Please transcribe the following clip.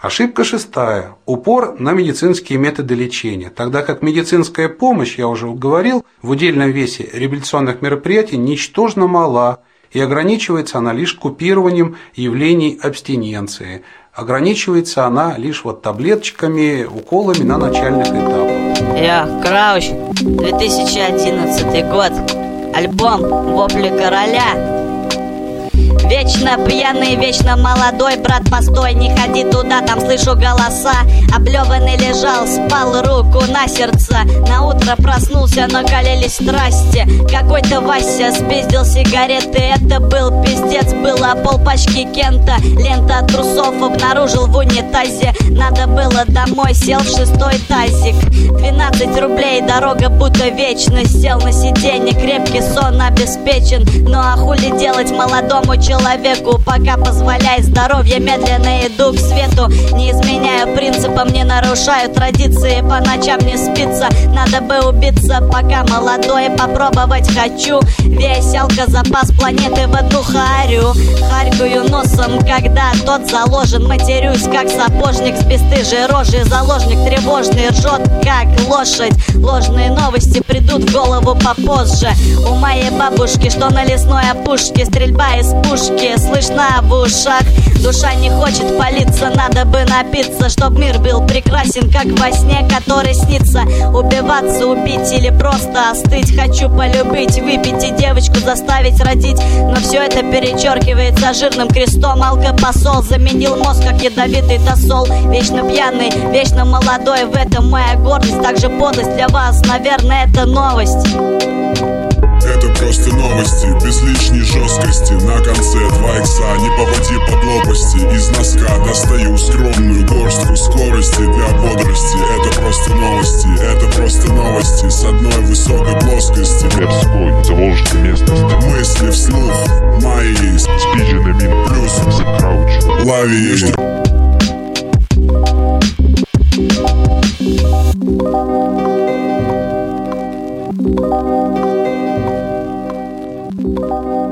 Ошибка шестая. Упор на медицинские методы лечения, тогда как медицинская помощь, я уже говорил, в удельном весе реабилитационных мероприятий ничтожно мала, и ограничивается она лишь купированием явлений абстиненции. Ограничивается она лишь таблеточками, уколами на начальных этапах. Крауч, 2011 год. Альбом «Вопли короля». Вечно пьяный, вечно молодой, брат, постой, не ходи туда, там слышу голоса. Облеванный лежал, спал, руку на сердце. Наутро проснулся, накалились страсти. Какой-то Вася спиздил сигареты, это был пиздец. Было полпачки Кента, лента от трусов обнаружил в унитазе. Надо было домой, сел в шестой тазик. 12 рублей, дорога будто вечность. Сел на сиденье, крепкий сон обеспечен. Ну а хули делать молодому человеку, пока позволяет здоровье, медленно иду к свету. Не изменяю принципам, не нарушаю традиции, по ночам не спится. Надо бы убиться, пока молодой, попробовать хочу. Весь алкозапас планеты в одну харю. Харькую носом, когда тот заложен. Матерюсь, как сапожник с бесстыжей рожей. Заложник тревожный ржет, как лошадь. Ложные новости придут в голову попозже. У моей бабушки, что на лесной опушке, стрельба из пушки слышна в ушах. Душа не хочет палиться, надо бы напиться, чтоб мир был прекрасен, как во сне, который снится. Убиваться, убить или просто остыть. Хочу полюбить, выпить и девочку заставить родить. Но все это перечеркивается жирным крестом. Алкопосол заменил мозг, как ядовитый тосол. Вечно пьяный, вечно молодой, в этом моя гордость. Также подлость для вас, наверное, это новость. Это просто новости, без лишней жесткости. На конце 2 икса, не поводи под лопасти. Из носка достаю скромную горстку скорости для бодрости. Это просто новости, это просто новости. С одной высокой плоскости. Мирской, Заволжской местности. Мысли вслух, мои Спиджин и Мин плюс Крауч. Лови. Thank you.